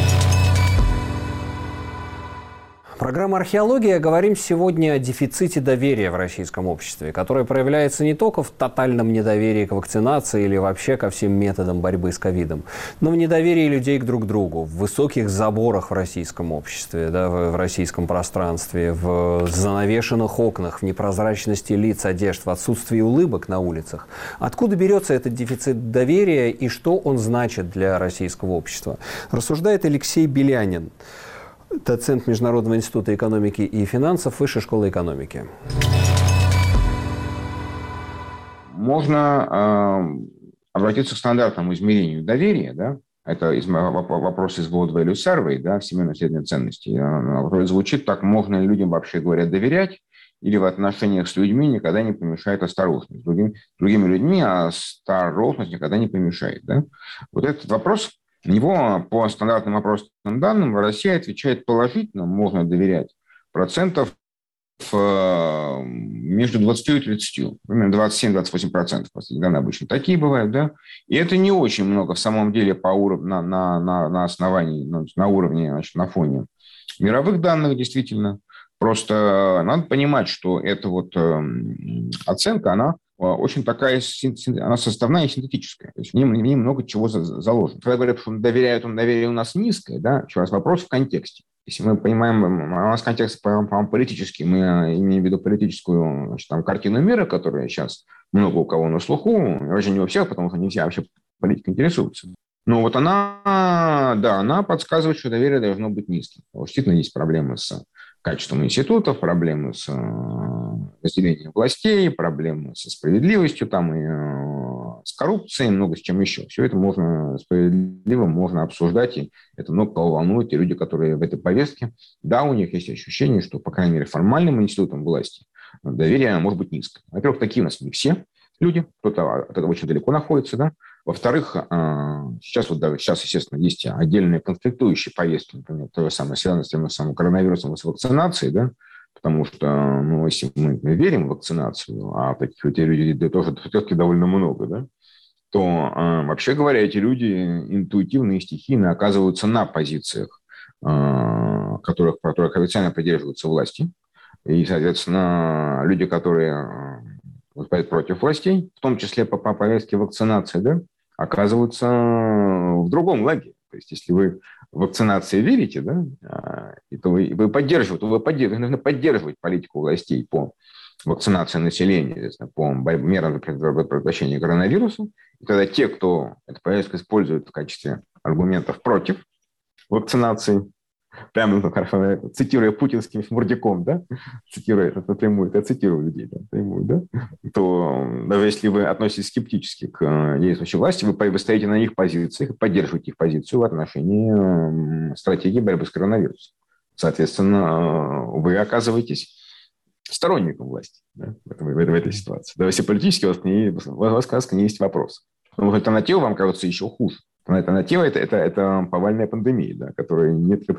Программа «Археология». Говорим сегодня о дефиците доверия в российском обществе, которое проявляется не только в тотальном недоверии к вакцинации или вообще ко всем методам борьбы с ковидом, но в недоверии людей друг к другу, в высоких заборах в российском обществе, да, в российском пространстве, в занавешенных окнах, в непрозрачности лиц, одежд, в отсутствии улыбок на улицах. Откуда берется этот дефицит доверия и что он значит для российского общества? Рассуждает Алексей Белянин, доцент Международного института экономики и финансов Высшей школы экономики. Можно обратиться к стандартному измерению доверия, да? Это вопрос из World Value Survey, да, Всемирной исследования ценностей. Который звучит так: можно ли людям, вообще говоря, доверять, или в отношениях с людьми никогда не помешает осторожность. Другими людьми осторожность никогда не помешает. Да? Вот этот вопрос, на него по стандартным опросным данным Россия отвечает положительно, можно доверять, процентов между 20 и 30, примерно 27-28%. Последние данные обычно такие бывают, да. И это не очень много в самом деле по уровню, на основании, на уровне, значит, на фоне мировых данных действительно. Просто надо понимать, что эта вот оценка, она очень такая, она составная и синтетическая. То есть в ней много чего заложено. Когда говорят, что доверие у нас низкое, да, еще раз вопрос в контексте. Если мы понимаем, у нас контекст, по-моему, политический, мы имеем в виду политическую, значит, там, картину мира, которая сейчас много у кого на слуху, вообще не у всех, потому что не все вообще политикой интересуются. Но вот она подсказывает, что доверие должно быть низким. Действительно, есть проблемы с качеством институтов, проблемы с разделением властей, проблемы со справедливостью, там, и с коррупцией, много с чем еще. Все это можно можно обсуждать, и это много кого волнует, и люди, которые в этой повестке, да, у них есть ощущение, что, по крайней мере, формальным институтам власти доверие может быть низкое. Во-первых, такие у нас не все люди, кто-то от этого очень далеко находится, да. Во-вторых, сейчас, естественно, есть отдельные конфликтующие повестки, например, то же самое, связанное с тем самым коронавирусом и с вакцинацией, да, потому что, если мы верим в вакцинацию, а таких людей тоже все-таки довольно много, да, то, вообще говоря, эти люди интуитивно и стихийно оказываются на позициях, которых официально придерживаются власти, и, соответственно, люди, которые выступают против властей, в том числе по повестке вакцинации, да, оказываются в другом лагере. То есть, если вы в вакцинации верите, да, то вы нужно поддерживать политику властей по вакцинации населения, по мерам предотвращения коронавируса. И тогда те, кто эту повестку использует в качестве аргументов против вакцинации, прямо, цитируя путинским шмурдяком, да, цитируя это напрямую, я цитирую людей, да, напрямую, да, то даже если вы относитесь скептически к действующей власти, вы стоите на их позициях и поддерживаете их позицию в отношении стратегии борьбы с коронавирусом. Соответственно, вы оказываетесь сторонником власти, да, в этой ситуации. Да, если политически у вас к ней есть вопрос. Но альтернатива вам кажется еще хуже. Альтернатива – это повальная пандемия, да, у которой нет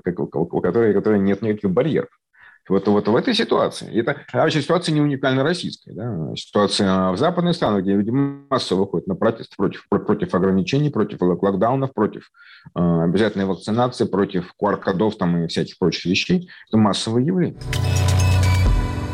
никаких барьеров. Вот в этой ситуации. Это вообще ситуация не уникально российская. Да? Ситуация в западных странах, где люди массово выходят на протест против ограничений, против локдаунов, против обязательной вакцинации, против QR-кодов там, и всяких прочих вещей. Это массовое явление.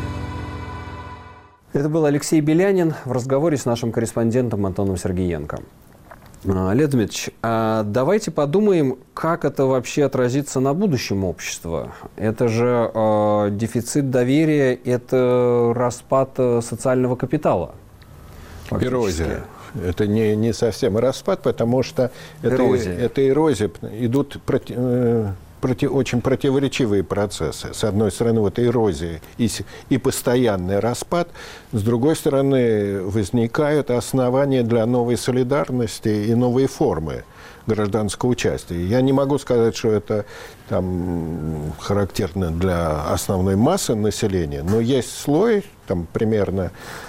Это был Алексей Белянин в разговоре с нашим корреспондентом Антоном Сергеенко. Леонид Дмитриевич, давайте подумаем, как это вообще отразится на будущем общества. Это же дефицит доверия, это распад социального капитала. Эрозия. Это не совсем распад, потому что это эрозия. Идут очень противоречивые процессы. С одной стороны, вот эрозия и постоянный распад. С другой стороны, возникают основания для новой солидарности и новые формы гражданского участия. Я не могу сказать, что это там характерно для основной массы населения, но есть слой, там примерно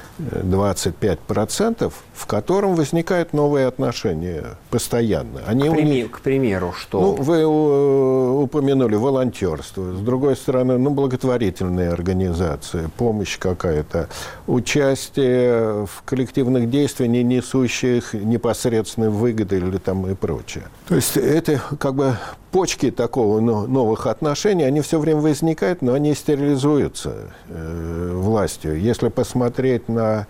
25%, в котором возникают новые отношения постоянно. К примеру, что? Ну, вы упомянули волонтерство. С другой стороны, благотворительные организации, помощь какая-то, участие в коллективных действиях, не несущих непосредственной выгоды или там и прочее. То есть это как бы почки такого новых отношений, они все время возникают, но они стерилизуются властью. Если посмотреть на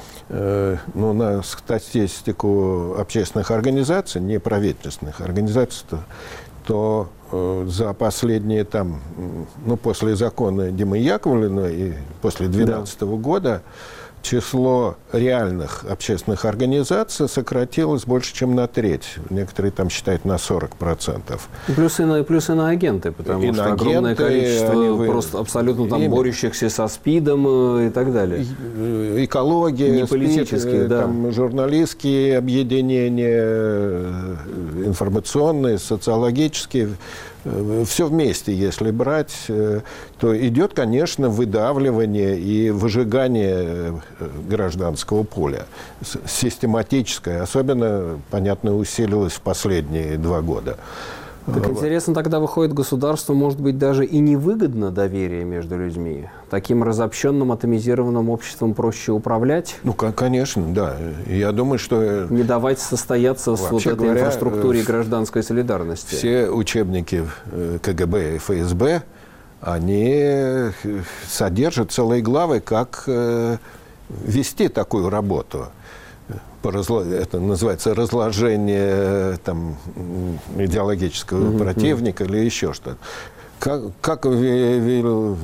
статистику общественных организаций, неправительственных организаций, то за последние после закона Димы Яковлевны и после 2012 года число реальных общественных организаций сократилось больше, чем на треть. Некоторые там считают на 40%. Плюс и на агенты, потому что огромное количество просто абсолютно борющихся со СПИДом и так далее. Экология, не политические, там, журналистские объединения, информационные, социологические. Все вместе, если брать, то идет, конечно, выдавливание и выжигание гражданского поля. Систематическое. Особенно, понятно, усилилось в последние 2 года. Так интересно, тогда выходит, государству может быть даже и невыгодно доверие между людьми. Таким разобщенным, атомизированным обществом проще управлять? Конечно, да. Я думаю, что... Не давать состояться в вот этой инфраструктуре гражданской солидарности. Все учебники КГБ и ФСБ, они содержат целые главы, как вести такую работу. Это называется разложение идеологического противника или еще что-то. Как вело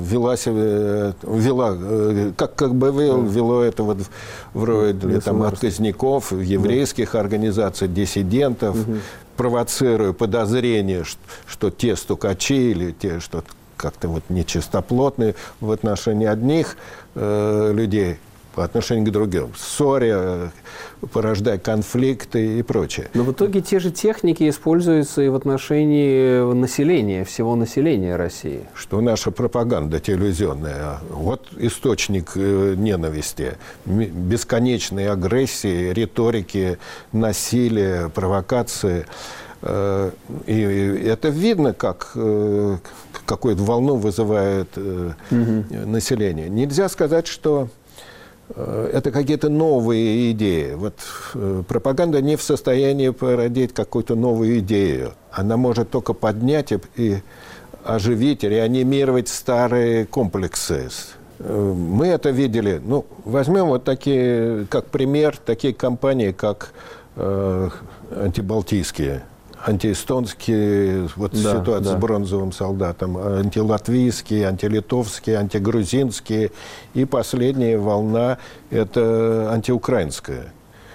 это вроде отказников, еврейских организаций, диссидентов, провоцируя подозрение, что те стукачи или те, что как-то нечистоплотные в отношении одних людей, по отношению к другим, ссоре, порождая конфликты и прочее. Но в итоге те же техники используются и в отношении населения, всего населения России. Что наша пропаганда телевизионная, вот источник ненависти, бесконечной агрессии, риторики, насилия, провокации. И это видно, как какую-то волну вызывает население. Нельзя сказать, что это какие-то новые идеи. Пропаганда не в состоянии породить какую-то новую идею. Она может только поднять и оживить, реанимировать старые комплексы. Мы это видели. Возьмем такие, как пример, такие компании, как антибалтийские, антиэстонские, ситуация с бронзовым солдатом, антилатвийские, антилитовские, антигрузинские. И последняя волна – это антиукраинская.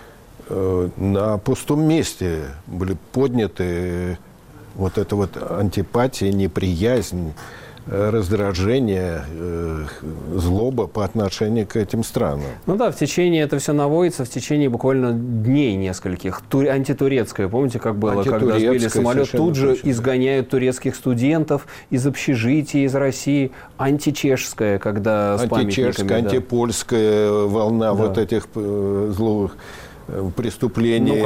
На пустом месте были подняты эта антипатия, неприязнь, раздражение, злоба по отношению к этим странам. Это все наводится в течение буквально дней нескольких. Антитурецкая, помните, как было, когда сбили самолет, тут же изгоняют турецких студентов из общежитий, из России. Античешская, когда с памятниками. Античешская, антипольская волна этих злых преступлений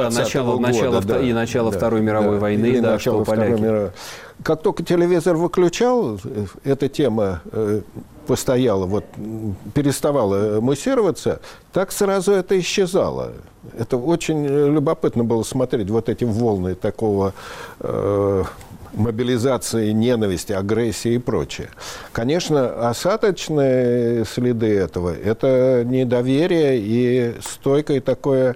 начало Второй мировой войны, что поляки. Как только телевизор выключал, эта тема постояла, переставала муссироваться, так сразу это исчезало. Это очень любопытно было смотреть эти волны такого мобилизации ненависти, агрессии и прочее. Конечно, осадочные следы этого – это недоверие и стойкое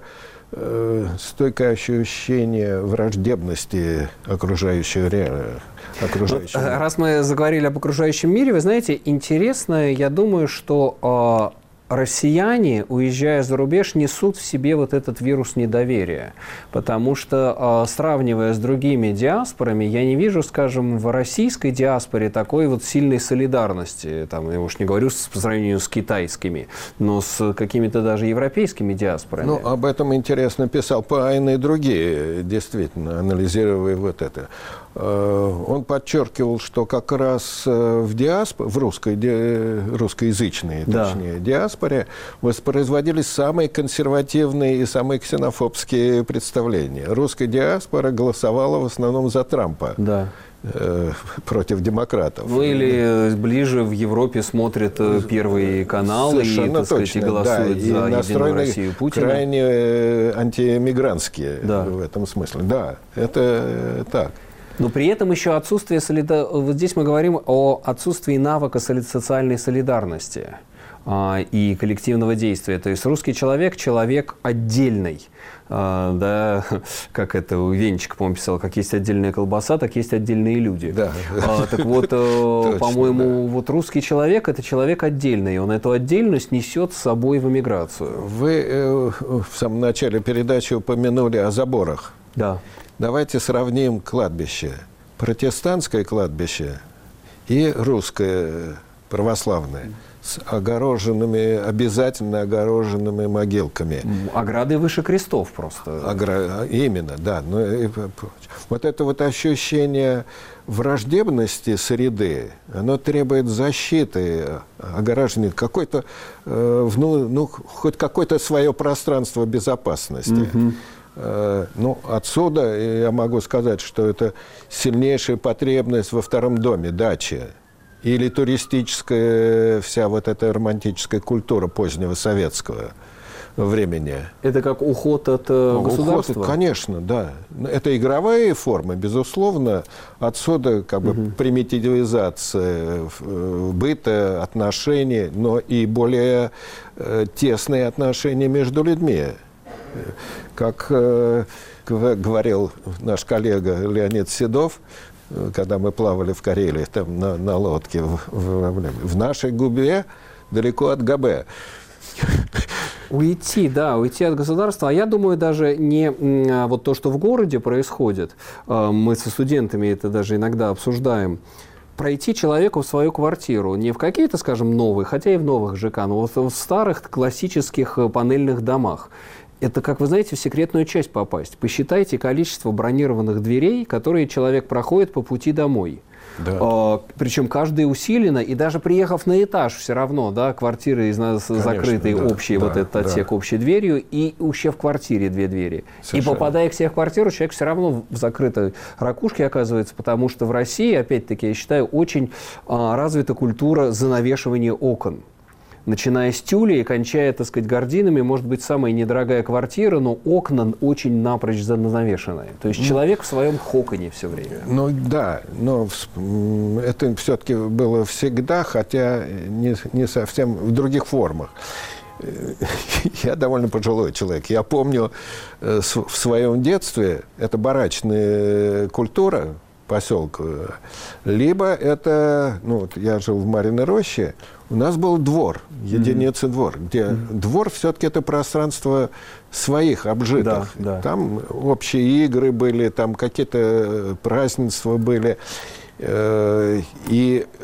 ощущение враждебности окружающего реальности. Раз мы заговорили об окружающем мире, вы знаете, интересно, я думаю, что россияне, уезжая за рубеж, несут в себе вот этот вирус недоверия. Потому что, сравнивая с другими диаспорами, я не вижу, скажем, в российской диаспоре такой вот сильной солидарности. Там, я уж не говорю по сравнению с китайскими, но с какими-то даже европейскими диаспорами. Ну, об этом интересно писал Пайн и другие, действительно, анализируя вот это. Он подчеркивал, что как раз в диаспоре, в русскоязычной, точнее, диаспоре, воспроизводились самые консервативные и самые ксенофобские представления. Русская диаспора голосовала в основном за Трампа. Да. Против демократов. Ну, или ближе в Европе смотрят Первый канал и, так сказать, и голосуют за Единую Россию Путина. Крайне антиэмигрантские в этом смысле. Да, это так. Но при этом еще отсутствие вот здесь мы говорим о отсутствии навыка социальной солидарности и коллективного действия. То есть русский человек отдельный. Да, как это у Венчика, по-моему, писал, как есть отдельная колбаса, так есть отдельные люди. Да. Так вот, по-моему, вот русский человек – это человек отдельный, и он эту отдельность несет с собой в эмиграцию. Вы в самом начале передачи упомянули о заборах. Да. Давайте сравним кладбище. Протестантское кладбище и русское православное с обязательно огороженными могилками. Ограды выше крестов просто. Именно, да. Вот это вот ощущение враждебности среды, оно требует защиты, ограждения, хоть какое-то свое пространство безопасности. Отсюда я могу сказать, что это сильнейшая потребность во втором доме, даче. Или туристическая вся вот эта романтическая культура позднего советского времени. Это как уход от государства? Уход, конечно, да. Это игровые формы, безусловно. Отсюда примитивизация быта, отношений, но и более тесные отношения между людьми. Как говорил наш коллега Леонид Седов, когда мы плавали в Карелии там, на лодке в нашей губе далеко от ГБ. Уйти от государства. А я думаю, даже не вот то, что в городе происходит, мы со студентами это даже иногда обсуждаем, пройти человеку в свою квартиру, не в какие-то, скажем, новые, хотя и в новых ЖК, но вот в старых классических панельных домах. Это, как вы знаете, в секретную часть попасть. Посчитайте количество бронированных дверей, которые человек проходит по пути домой. Да. Причем каждая усилена, и даже приехав на этаж, все равно, да, квартира из нас закрытой, да, общей, вот этот отсек общей дверью, и еще в квартире 2 двери. Совершенно. И попадая к себе в квартиру, человек все равно в закрытой ракушке оказывается, потому что в России, опять-таки, я считаю, очень развита культура занавешивания окон. Начиная с тюля и кончая, так сказать, гардинами, может быть, самая недорогая квартира, но окна очень напрочь занавешенные. То есть человек в своем хоконе все время. Ну да, но это все-таки было всегда, хотя не совсем в других формах. Я довольно пожилой человек. Я помню в своем детстве, это барачная культура поселка, либо это, я жил в Марьиной роще, у нас был двор, единица двор, где двор все-таки это пространство своих обжитых. Да. Там общие игры были, там какие-то празднества были, и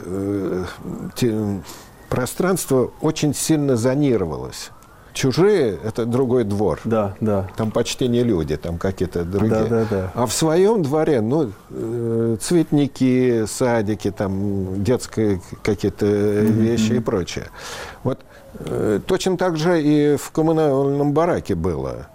пространство очень сильно зонировалось. Чужие – это другой двор. Да. Там почти не люди, там какие-то другие. Да. А в своем дворе, цветники, садики, там детские какие-то вещи и прочее. Вот точно так же и в коммунальном бараке было.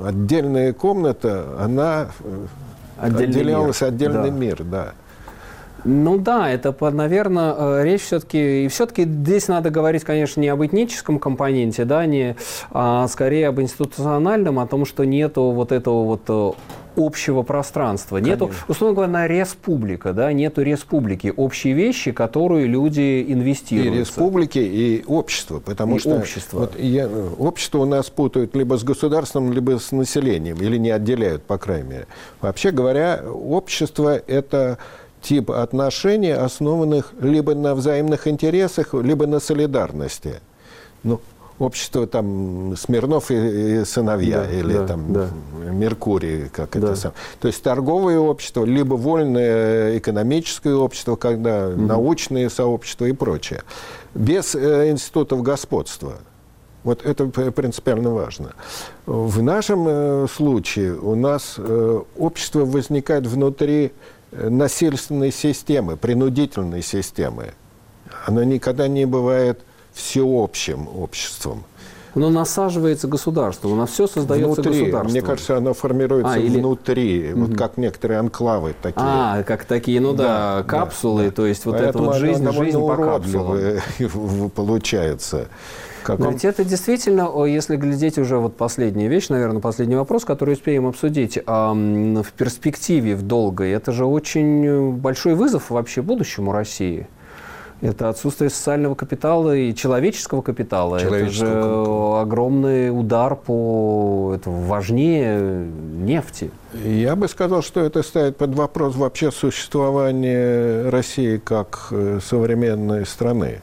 Отдельная комната, она отделялась отдельный мир, да. Ну да, это, наверное, речь все-таки... И все-таки здесь надо говорить, конечно, не об этническом компоненте, да, а скорее об институциональном, о том, что нету вот этого вот общего пространства. Конечно. Нету, условно говоря, республика, да, нету республики, общие вещи, которые люди инвестируют. И республики, и общество, потому и что общество. Общество у нас путают либо с государством, либо с населением, или не отделяют, по крайней мере. Вообще говоря, общество – это тип отношений, основанных либо на взаимных интересах, либо на солидарности. Ну, общество там Смирнов и сыновья, или Меркурий, как это сам. То есть торговое общество, либо вольное экономическое общество, когда научные сообщества и прочее. Без институтов господства. Вот это принципиально важно. В нашем случае у нас общество возникает внутри насильственной системы, принудительной системы. Оно никогда не бывает всеобщим обществом. Оно насаживается государством, у нас все создается государством. Мне кажется, оно формируется внутри, вот как некоторые анклавы такие. Как такие, капсулы, то есть вот эта вот жизнь по капсулам. Получается. Ведь это действительно, если глядеть уже вот последняя вещь, наверное, последний вопрос, который успеем обсудить, в перспективе, в долгой, это же очень большой вызов вообще будущему России. Это отсутствие социального капитала и человеческого капитала. Это же огромный удар это важнее нефти. Я бы сказал, что это ставит под вопрос вообще существование России как современной страны.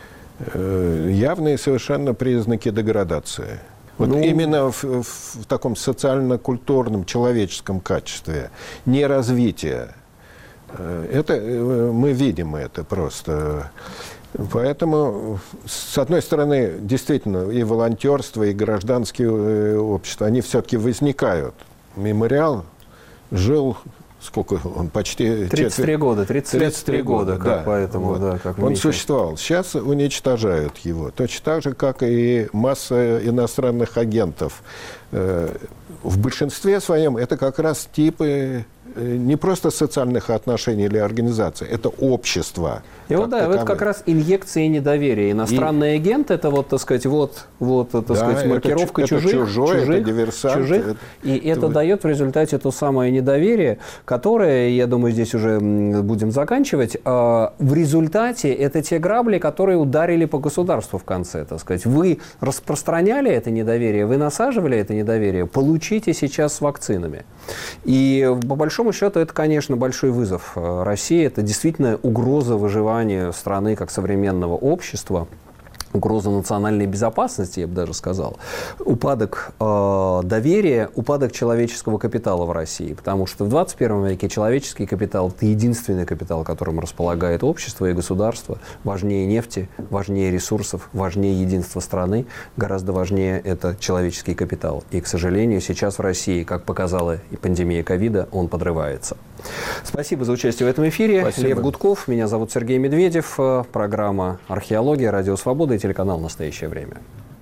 Явные совершенно признаки деградации. Вот именно в таком социально-культурном, человеческом качестве, неразвития. Это мы видим это просто. Поэтому, с одной стороны, действительно, и волонтерство, и гражданские общества, они все-таки возникают. Мемориал жил... Сколько он? Почти... 33 года. 33 года, как поэтому, вот. Как он существовал. Сейчас уничтожают его. Точно так же, как и масса иностранных агентов. В большинстве своем это как раз типы не просто социальных отношений или организаций, это общество. И это как раз инъекция недоверия. Иностранный агент – это маркировка чужих, это диверсант. Это дает в результате то самое недоверие, которое, я думаю, здесь уже будем заканчивать, в результате это те грабли, которые ударили по государству в конце. Вы распространяли это недоверие, вы насаживали это недоверие, получите сейчас с вакцинами. И по большому счету это, конечно, большой вызов России. Это действительно угроза выживания страны как современного общества, угроза национальной безопасности, я бы даже сказал, упадок доверия, упадок человеческого капитала в России. Потому что в 21 веке человеческий капитал – это единственный капитал, которым располагает общество и государство. Важнее нефти, важнее ресурсов, важнее единства страны, гораздо важнее это человеческий капитал. И, к сожалению, сейчас в России, как показала и пандемия ковида, он подрывается. Спасибо за участие в этом эфире. Спасибо. Лев Гудков, меня зовут Сергей Медведев. Программа «Археология», Радио Свобода и телеканал «Настоящее время».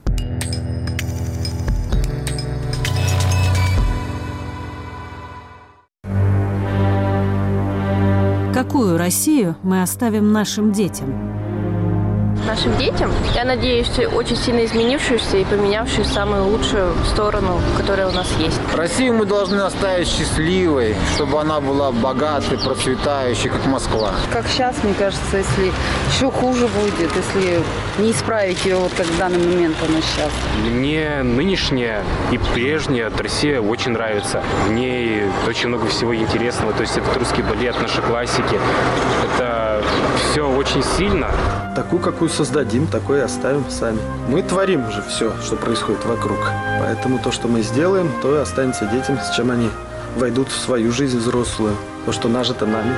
Какую Россию мы оставим нашим детям? Нашим детям, я надеюсь, очень сильно изменившуюся и поменявшую в самую лучшую сторону, которая у нас есть. Россию мы должны оставить счастливой, чтобы она была богатой, процветающей, как Москва. Как сейчас, мне кажется, если еще хуже будет, если не исправить ее, как в данный момент она сейчас. Мне нынешняя и прежняя Россия очень нравится. В ней очень много всего интересного. То есть это русский балет, наши классики. Это все очень сильно. Такую, какую создадим, такой и оставим сами. Мы творим же все, что происходит вокруг. Поэтому то, что мы сделаем, то и останется детям, с чем они войдут в свою жизнь взрослую. То, что нажито нами.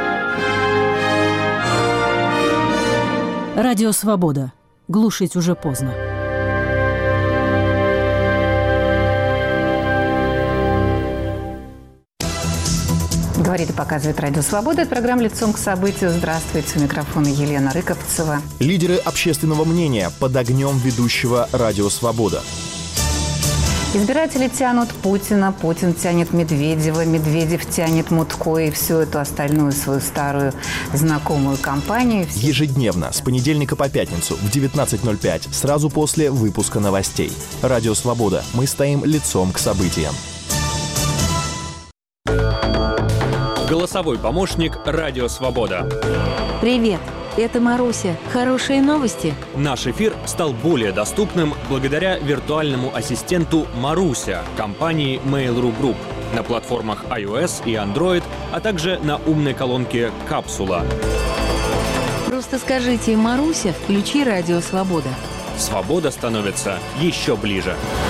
Радио «Свобода». Глушить уже поздно. Говорит и показывает Радио Свобода. Это программа «Лицом к событию». Здравствуйте. У микрофона Елена Рыковцева. Лидеры общественного мнения под огнем ведущего Радио Свобода. Избиратели тянут Путина, Путин тянет Медведева, Медведев тянет Мутко и всю эту остальную свою старую знакомую компанию. Ежедневно, с понедельника по пятницу в 19:05, сразу после выпуска новостей. Радио «Свобода». Мы стоим лицом к событиям. Голосовой помощник «Радио Свобода». Привет, это Маруся. Хорошие новости? Наш эфир стал более доступным благодаря виртуальному ассистенту Маруся компании Mail.ru Group на платформах iOS и Android, а также на умной колонке «Капсула». Просто скажите: «Маруся, включи «Радио Свобода». Свобода становится еще ближе.